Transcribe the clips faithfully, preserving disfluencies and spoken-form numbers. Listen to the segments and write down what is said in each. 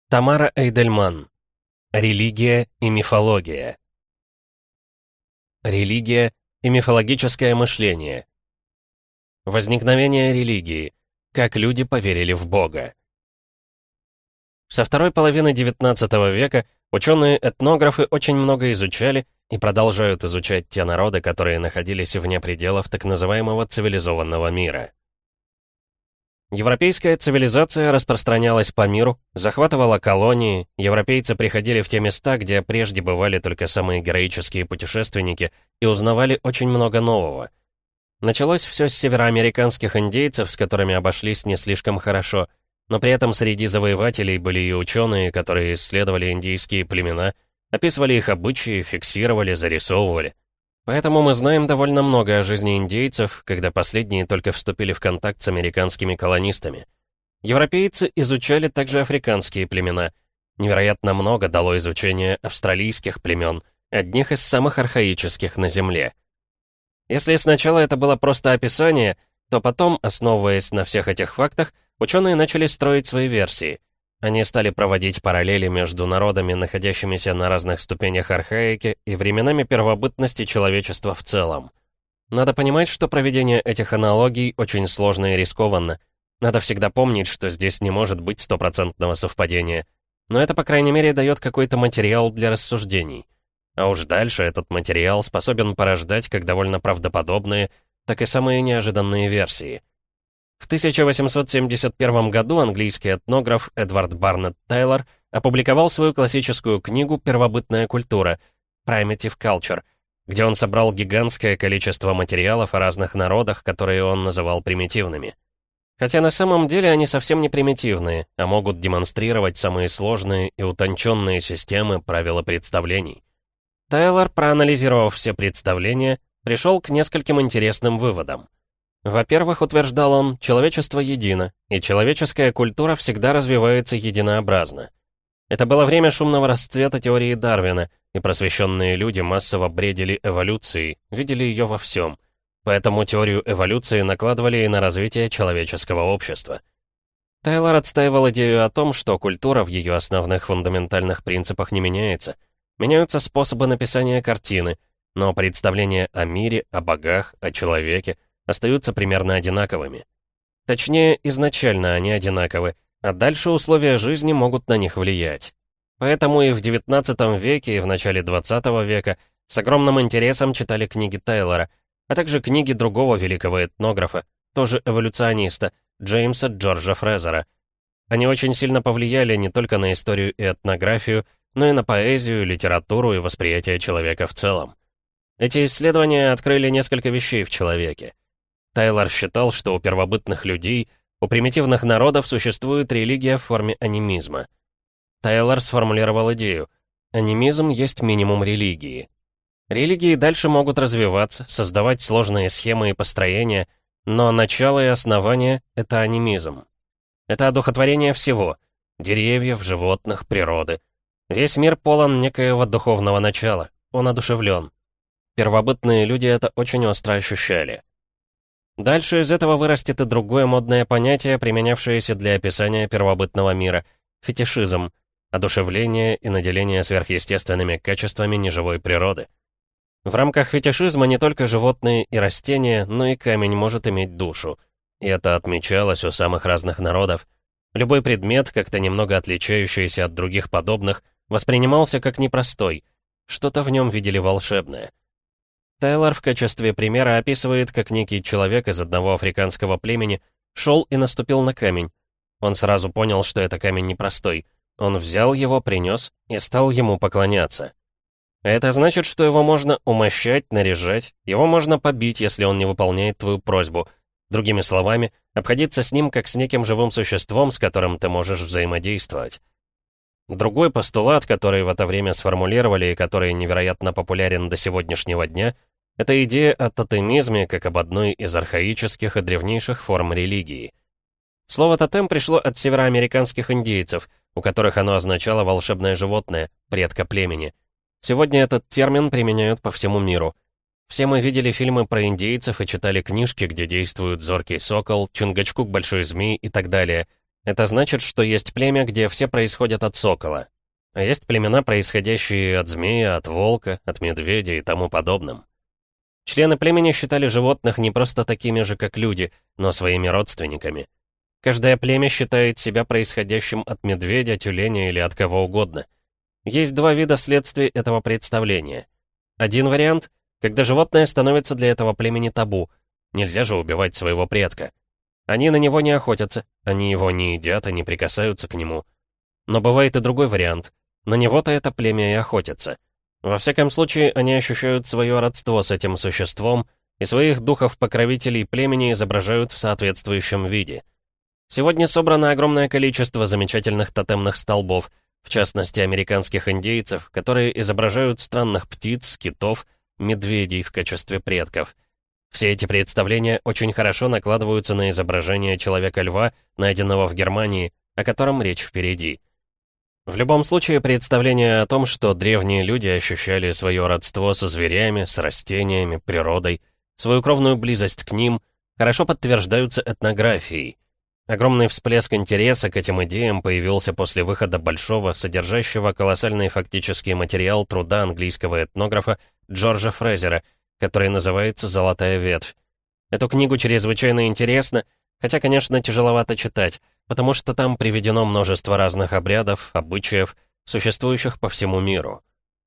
Тамара Эйдельман. Религия и мифология. Религия и мифологическое мышление. Возникновение религии. Как люди поверили в Бога. Со второй половины девятнадцатого века ученые-этнографы очень много изучали и продолжают изучать те народы, которые находились вне пределов так называемого цивилизованного мира. Европейская цивилизация распространялась по миру, захватывала колонии, европейцы приходили в те места, где прежде бывали только самые героические путешественники, и узнавали очень много нового. Началось все с североамериканских индейцев, с которыми обошлись не слишком хорошо, но при этом среди завоевателей были и ученые, которые исследовали индейские племена, описывали их обычаи, фиксировали, зарисовывали. Поэтому мы знаем довольно много о жизни индейцев, когда последние только вступили в контакт с американскими колонистами. Европейцы изучали также африканские племена. Невероятно много дало изучение австралийских племен, одних из самых архаических на Земле. Если сначала это было просто описание, то потом, основываясь на всех этих фактах, ученые начали строить свои версии. Они стали проводить параллели между народами, находящимися на разных ступенях архаики, и временами первобытности человечества в целом. Надо понимать, что проведение этих аналогий очень сложно и рискованно. Надо всегда помнить, что здесь не может быть стопроцентного совпадения. Но это, по крайней мере, дает какой-то материал для рассуждений. А уж дальше этот материал способен порождать как довольно правдоподобные, так и самые неожиданные версии. В тысяча восемьсот семьдесят первом году английский этнограф Эдвард Барнетт Тайлор опубликовал свою классическую книгу «Первобытная культура» (Primitive Culture), где он собрал гигантское количество материалов о разных народах, которые он называл примитивными. Хотя на самом деле они совсем не примитивные, а могут демонстрировать самые сложные и утонченные системы правил и представлений. Тайлор, проанализировав все представления, пришел к нескольким интересным выводам. Во-первых, утверждал он, человечество едино, и человеческая культура всегда развивается единообразно. Это было время шумного расцвета теории Дарвина, и просвещенные люди массово бредили эволюцией, видели ее во всем. Поэтому теорию эволюции накладывали и на развитие человеческого общества. Тайлор отстаивал идею о том, что культура в ее основных фундаментальных принципах не меняется. Меняются способы написания картины, но представления о мире, о богах, о человеке остаются примерно одинаковыми. Точнее, изначально они одинаковы, а дальше условия жизни могут на них влиять. Поэтому и в девятнадцатом веке, и в начале двадцатого века с огромным интересом читали книги Тайлора, а также книги другого великого этнографа, тоже эволюциониста, Джеймса Джорджа Фрезера. Они очень сильно повлияли не только на историю и этнографию, но и на поэзию, литературу и восприятие человека в целом. Эти исследования открыли несколько вещей в человеке. Тайлор считал, что у первобытных людей, у примитивных народов существует религия в форме анимизма. Тайлор сформулировал идею: анимизм есть минимум религии. Религии дальше могут развиваться, создавать сложные схемы и построения, но начало и основание — это анимизм. Это одухотворение всего — деревьев, животных, природы. Весь мир полон некоего духовного начала, он одушевлен. Первобытные люди это очень остро ощущали. Дальше из этого вырастет и другое модное понятие, применявшееся для описания первобытного мира — фетишизм, одушевление и наделение сверхъестественными качествами неживой природы. В рамках фетишизма не только животные и растения, но и камень может иметь душу. И это отмечалось у самых разных народов. Любой предмет, как-то немного отличающийся от других подобных, воспринимался как непростой. Что-то в нем видели волшебное. Тайлор в качестве примера описывает, как некий человек из одного африканского племени шел и наступил на камень. Он сразу понял, что это камень непростой. Он взял его, принес и стал ему поклоняться. Это значит, что его можно умощать, наряжать, его можно побить, если он не выполняет твою просьбу. Другими словами, обходиться с ним как с неким живым существом, с которым ты можешь взаимодействовать. Другой постулат, который в это время сформулировали и который невероятно популярен до сегодняшнего дня, это идея о тотемизме как об одной из архаических и древнейших форм религии. Слово «тотем» пришло от североамериканских индейцев, у которых оно означало волшебное животное, предка племени. Сегодня этот термин применяют по всему миру. Все мы видели фильмы про индейцев и читали книжки, где действуют зоркий сокол, Чингачгук большой змей и так далее. Это значит, что есть племя, где все происходят от сокола. А есть племена, происходящие от змея, от волка, от медведя и тому подобным. Члены племени считали животных не просто такими же, как люди, но своими родственниками. Каждое племя считает себя происходящим от медведя, тюленя или от кого угодно. Есть два вида следствий этого представления. Один вариант — когда животное становится для этого племени табу. Нельзя же убивать своего предка. Они на него не охотятся, они его не едят и не прикасаются к нему. Но бывает и другой вариант. На него-то это племя и охотится. Во всяком случае, они ощущают свое родство с этим существом и своих духов-покровителей племени изображают в соответствующем виде. Сегодня собрано огромное количество замечательных тотемных столбов, в частности, американских индейцев, которые изображают странных птиц, китов, медведей в качестве предков. Все эти представления очень хорошо накладываются на изображение человека-льва, найденного в Германии, о котором речь впереди. В любом случае, представления о том, что древние люди ощущали свое родство со зверями, с растениями, природой, свою кровную близость к ним, хорошо подтверждаются этнографией. Огромный всплеск интереса к этим идеям появился после выхода большого, содержащего колоссальный фактический материал труда английского этнографа Джорджа Фрезера, который называется «Золотая ветвь». Эту книгу чрезвычайно интересно, хотя, конечно, тяжеловато читать, потому что там приведено множество разных обрядов, обычаев, существующих по всему миру.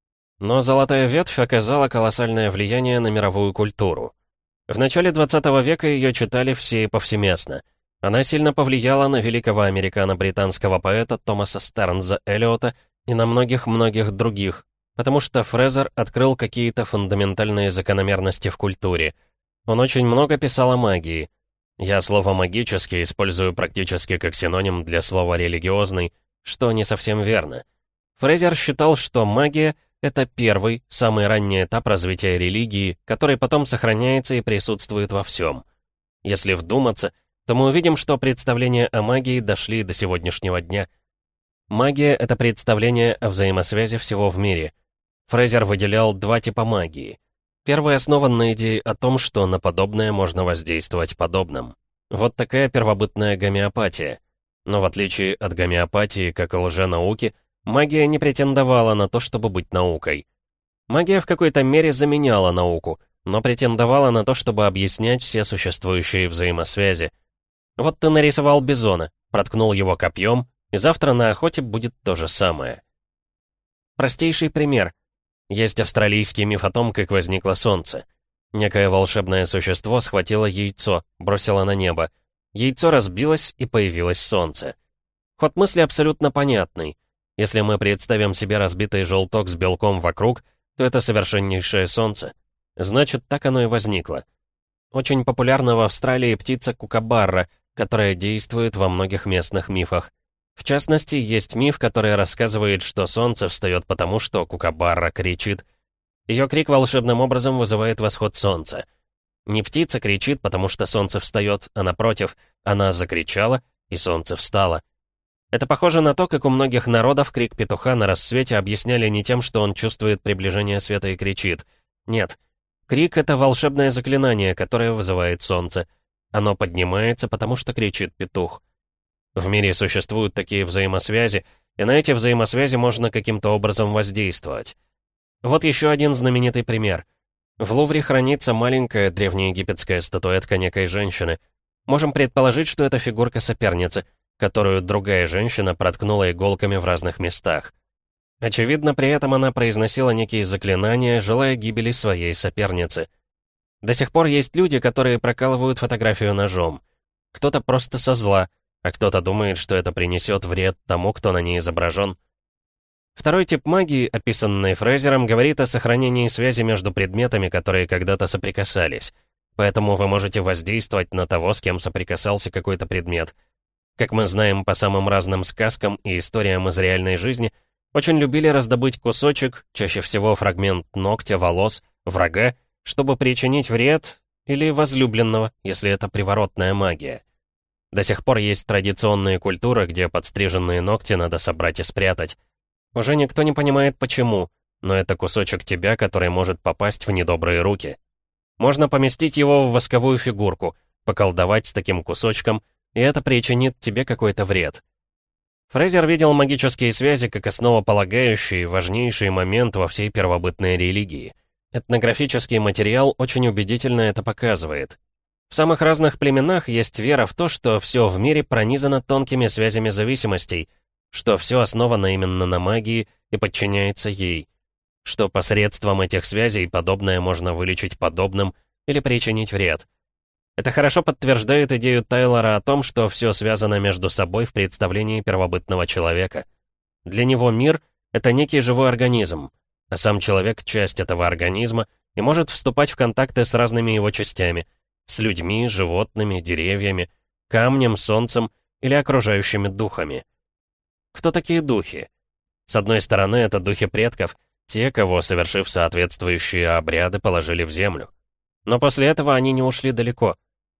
Но «Золотая ветвь» оказала колоссальное влияние на мировую культуру. В начале двадцатого века ее читали все и повсеместно. Она сильно повлияла на великого американо-британского поэта Томаса Стернза Элиота и на многих-многих других, потому что Фрезер открыл какие-то фундаментальные закономерности в культуре. Он очень много писал о магии. Я слово «магический» использую практически как синоним для слова «религиозный», что не совсем верно. Фрезер считал, что магия — это первый, самый ранний этап развития религии, который потом сохраняется и присутствует во всем. Если вдуматься, то мы увидим, что представления о магии дошли до сегодняшнего дня. Магия — это представление о взаимосвязи всего в мире. Фрезер выделял два типа магии. Первый основан на идее о том, что на подобное можно воздействовать подобным. Вот такая первобытная гомеопатия. Но в отличие от гомеопатии, как и лженауки, магия не претендовала на то, чтобы быть наукой. Магия в какой-то мере заменяла науку, но претендовала на то, чтобы объяснять все существующие взаимосвязи. Вот ты нарисовал бизона, проткнул его копьем, и завтра на охоте будет то же самое. Простейший пример. Есть австралийский миф о том, как возникло солнце. Некое волшебное существо схватило яйцо, бросило на небо. Яйцо разбилось, и появилось солнце. Ход мысли абсолютно понятный. Если мы представим себе разбитый желток с белком вокруг, то это совершеннейшее солнце. Значит, так оно и возникло. Очень популярна в Австралии птица кукабарра, которая действует во многих местных мифах. В частности, есть миф, который рассказывает, что солнце встает потому, что кукабарра кричит. Ее крик волшебным образом вызывает восход солнца. Не птица кричит, потому что солнце встает, а напротив, она закричала, и солнце встало. Это похоже на то, как у многих народов крик петуха на рассвете объясняли не тем, что он чувствует приближение света и кричит. Нет. Крик — это волшебное заклинание, которое вызывает солнце. Оно поднимается, потому что кричит петух. В мире существуют такие взаимосвязи, и на эти взаимосвязи можно каким-то образом воздействовать. Вот еще один знаменитый пример. В Лувре хранится маленькая древнеегипетская статуэтка некой женщины. Можем предположить, что это фигурка соперницы, которую другая женщина проткнула иголками в разных местах. Очевидно, при этом она произносила некие заклинания, желая гибели своей соперницы. До сих пор есть люди, которые прокалывают фотографию ножом. Кто-то просто со зла, а кто-то думает, что это принесет вред тому, кто на ней изображен. Второй тип магии, описанный Фрезером, говорит о сохранении связи между предметами, которые когда-то соприкасались. Поэтому вы можете воздействовать на того, с кем соприкасался какой-то предмет. Как мы знаем по самым разным сказкам и историям из реальной жизни, очень любили раздобыть кусочек, чаще всего фрагмент ногтя, волос, врага, чтобы причинить вред, или возлюбленного, если это приворотная магия. До сих пор есть традиционные культуры, где подстриженные ногти надо собрать и спрятать. Уже никто не понимает почему, но это кусочек тебя, который может попасть в недобрые руки. Можно поместить его в восковую фигурку, поколдовать с таким кусочком, и это причинит тебе какой-то вред. Фрейзер видел магические связи как основополагающий, важнейший момент во всей первобытной религии. Этнографический материал очень убедительно это показывает. В самых разных племенах есть вера в то, что все в мире пронизано тонкими связями зависимостей, что все основано именно на магии и подчиняется ей, что посредством этих связей подобное можно вылечить подобным или причинить вред. Это хорошо подтверждает идею Тайлора о том, что все связано между собой в представлении первобытного человека. Для него мир — это некий живой организм, а сам человек — часть этого организма и может вступать в контакты с разными его частями, с людьми, животными, деревьями, камнем, солнцем или окружающими духами. Кто такие духи? С одной стороны, это духи предков, те, кого, совершив соответствующие обряды, положили в землю. Но после этого они не ушли далеко.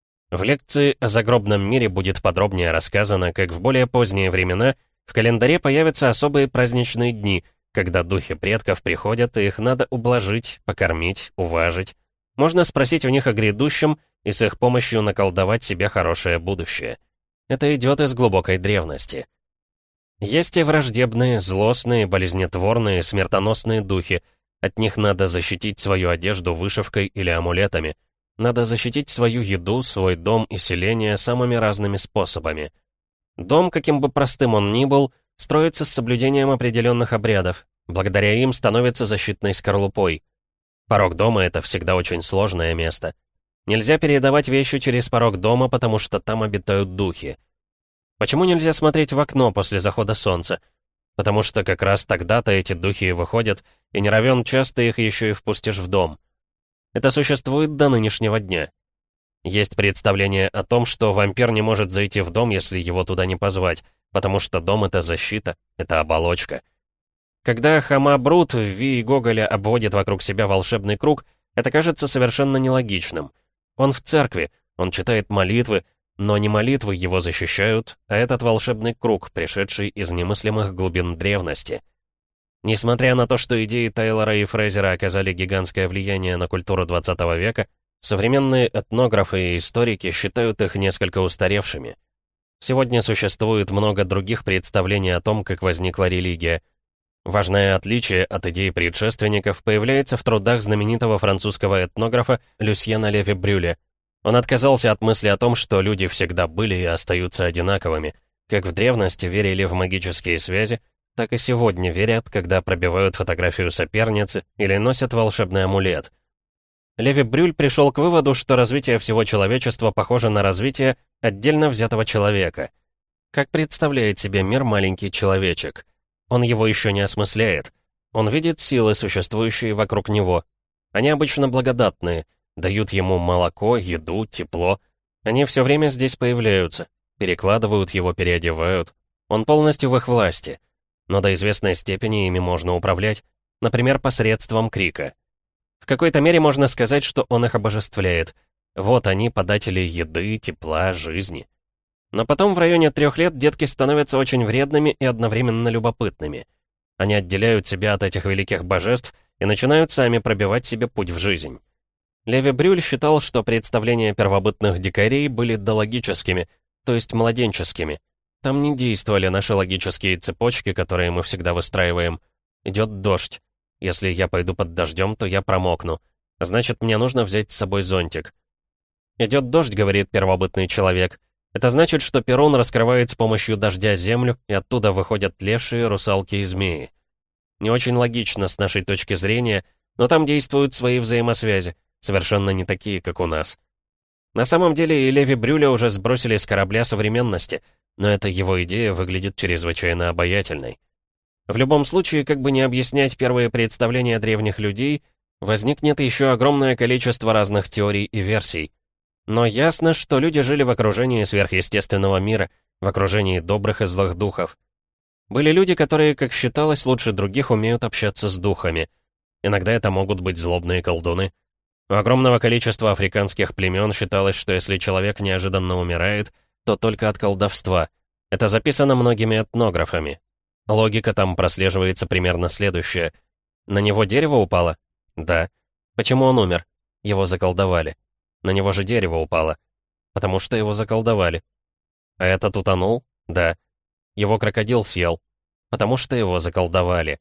В лекции о загробном мире будет подробнее рассказано, как в более поздние времена в календаре появятся особые праздничные дни, когда духи предков приходят, и их надо ублажить, покормить, уважить. Можно спросить у них о грядущем и с их помощью наколдовать себе хорошее будущее. Это идет из глубокой древности. Есть и враждебные, злостные, болезнетворные, смертоносные духи. От них надо защитить свою одежду вышивкой или амулетами. Надо защитить свою еду, свой дом и селение самыми разными способами. Дом, каким бы простым он ни был, строится с соблюдением определенных обрядов. Благодаря им становится защитной скорлупой. Порог дома — это всегда очень сложное место. Нельзя передавать вещи через порог дома, потому что там обитают духи. Почему нельзя смотреть в окно после захода солнца? Потому что как раз тогда-то эти духи и выходят, и не равен час ты их еще и впустишь в дом. Это существует до нынешнего дня. Есть представление о том, что вампир не может зайти в дом, если его туда не позвать, потому что дом — это защита, это оболочка. Когда Хома Брут в Вии Гоголя обводит вокруг себя волшебный круг, это кажется совершенно нелогичным. Он в церкви, он читает молитвы, но не молитвы его защищают, а этот волшебный круг, пришедший из немыслимых глубин древности. Несмотря на то, что идеи Тайлора и Фрейзера оказали гигантское влияние на культуру двадцатого века, современные этнографы и историки считают их несколько устаревшими. Сегодня существует много других представлений о том, как возникла религия. Важное отличие от идей предшественников появляется в трудах знаменитого французского этнографа Люсьена Леви-Брюля. Он отказался от мысли о том, что люди всегда были и остаются одинаковыми. Как в древности верили в магические связи, так и сегодня верят, когда пробивают фотографию соперницы или носят волшебный амулет. Леви-Брюль пришел к выводу, что развитие всего человечества похоже на развитие отдельно взятого человека. Как представляет себе мир маленький человечек? Он его еще не осмысляет. Он видит силы, существующие вокруг него. Они обычно благодатные, дают ему молоко, еду, тепло. Они все время здесь появляются, перекладывают его, переодевают. Он полностью в их власти. Но до известной степени ими можно управлять, например, посредством крика. В какой-то мере можно сказать, что он их обожествляет. Вот они, податели еды, тепла, жизни. Но потом в районе трех лет детки становятся очень вредными и одновременно любопытными. Они отделяют себя от этих великих божеств и начинают сами пробивать себе путь в жизнь. Леви-Брюль считал, что представления первобытных дикарей были дологическими, то есть младенческими. Там не действовали наши логические цепочки, которые мы всегда выстраиваем. Идет дождь. Если я пойду под дождем, то я промокну. Значит, мне нужно взять с собой зонтик. Идет дождь, говорит первобытный человек. Это значит, что Перун раскрывает с помощью дождя землю, и оттуда выходят лешие, русалки и змеи. Не очень логично с нашей точки зрения, но там действуют свои взаимосвязи, совершенно не такие, как у нас. На самом деле и Леви-Брюля уже сбросили с корабля современности, но эта его идея выглядит чрезвычайно обаятельной. В любом случае, как бы не объяснять первые представления древних людей, возникнет еще огромное количество разных теорий и версий. Но ясно, что люди жили в окружении сверхъестественного мира, в окружении добрых и злых духов. Были люди, которые, как считалось, лучше других умеют общаться с духами. Иногда это могут быть злобные колдуны. У огромного количества африканских племен считалось, что если человек неожиданно умирает, то только от колдовства. Это записано многими этнографами. Логика там прослеживается примерно следующая. На него дерево упало? Да. Почему он умер? Его заколдовали. На него же дерево упало. Потому что его заколдовали. А этот утонул? Да. Его крокодил съел. Потому что его заколдовали.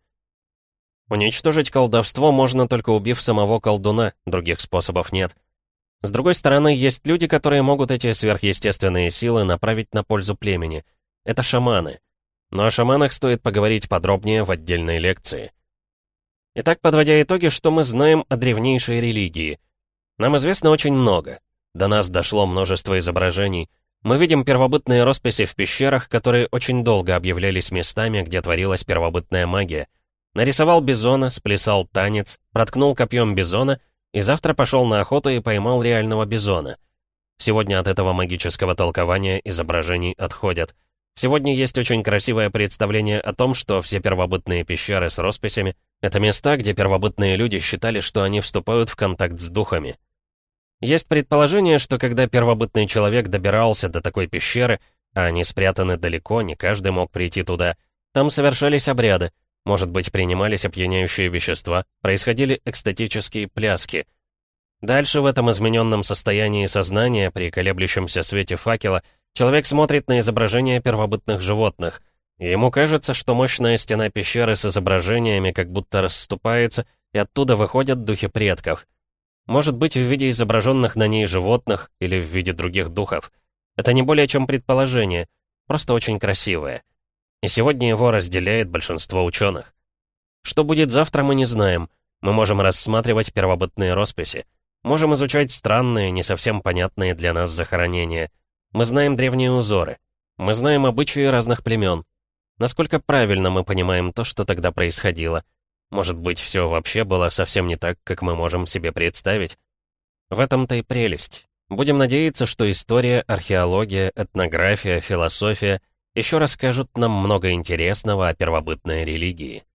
Уничтожить колдовство можно только убив самого колдуна, других способов нет. С другой стороны, есть люди, которые могут эти сверхъестественные силы направить на пользу племени. Это шаманы. Но о шаманах стоит поговорить подробнее в отдельной лекции. Итак, подводя итоги, что мы знаем о древнейшей религии? Нам известно очень много. До нас дошло множество изображений. Мы видим первобытные росписи в пещерах, которые очень долго объявлялись местами, где творилась первобытная магия. Нарисовал бизона, сплясал танец, проткнул копьем бизона и завтра пошел на охоту и поймал реального бизона. Сегодня от этого магического толкования изображений отходят. Сегодня есть очень красивое представление о том, что все первобытные пещеры с росписями — это места, где первобытные люди считали, что они вступают в контакт с духами. Есть предположение, что когда первобытный человек добирался до такой пещеры, а они спрятаны далеко, не каждый мог прийти туда, там совершались обряды, может быть, принимались опьяняющие вещества, происходили экстатические пляски. Дальше в этом измененном состоянии сознания, при колеблющемся свете факела, человек смотрит на изображения первобытных животных, и ему кажется, что мощная стена пещеры с изображениями как будто расступается, и оттуда выходят духи предков. Может быть, в виде изображенных на ней животных или в виде других духов. Это не более чем предположение, просто очень красивое. И сегодня его разделяет большинство ученых. Что будет завтра, мы не знаем. Мы можем рассматривать первобытные росписи. Можем изучать странные, не совсем понятные для нас захоронения. Мы знаем древние узоры. Мы знаем обычаи разных племен. Насколько правильно мы понимаем то, что тогда происходило? Может быть, все вообще было совсем не так, как мы можем себе представить? В этом-то и прелесть. Будем надеяться, что история, археология, этнография, философия еще расскажут нам много интересного о первобытной религии.